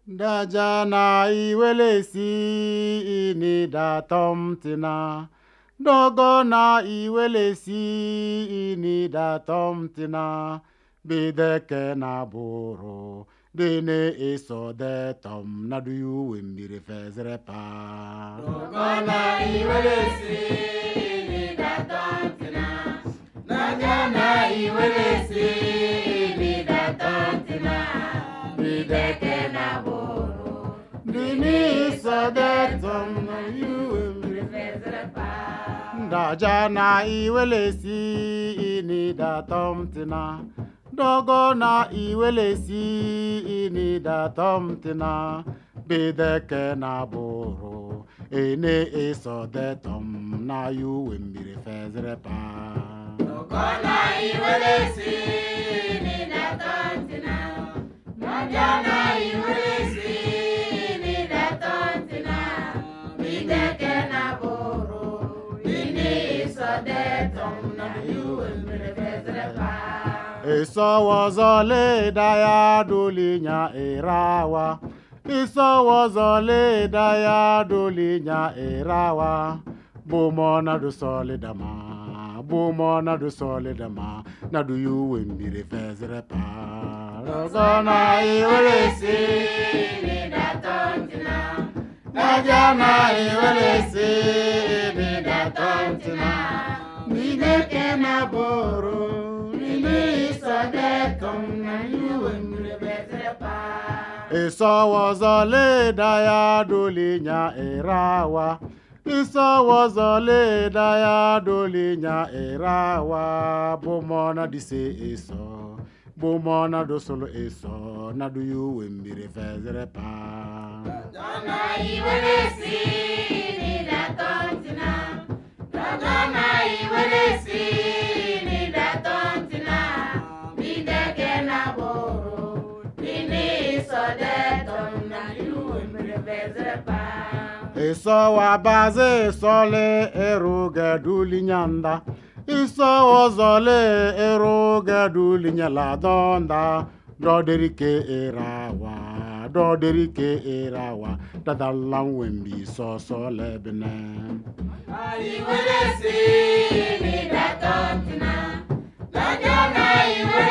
Dajana iwelesi ini datom tina. Dogona iwelesi ini datom tina. Bideke na buru. Dene iso de tom na duyu wimbiri fezre pa. Dogona iwelesi ini datom tina. Dajana iwelesi ini datom tina. Bideke na buru. Dene iso de tom na duyu wimbiri fezre pa. Dajana iwelesi ini datom tina. Dogona iwelesi ini datom tina. Bideke na buru. Ene iso de tom na yu wimbiri fezre pa. Dogona iwelesi ini datom tina. Dajana iwelesi ini datom tina. Bideke na buru. Ini iso de tom na yu wimbiri fezre pa. Iso wazole daya dulinya irawa. Iso wazole daya dulinya irawa. Bumona du solidama. Bumona du solidama. Na du yu wimbiri fezre pa. Dogona iwelesi Ini datom tina. Dajana iwelesi ini datom tina. Bideke na buru. Iso wazole daya dulinya irawa. Iso wazole daya dulinya irawa. Bumona dise iso. Bumona do solo iso. Na du yu wimbiri fezre pa. Dogona iwelesi ini datom tina. Dogona iwelesi ini datom tina. Bideke na buru. Ini iso de tom na yu wimbiri fezre pa. Iso wabaze sole eruga dulinyanda. Iso wazole eruga dulinyala donda. Doderike erawa. Doderike erawa. Dadalang wembi so sole bene. Iwelesi ini datom tina. Dajana iwelesi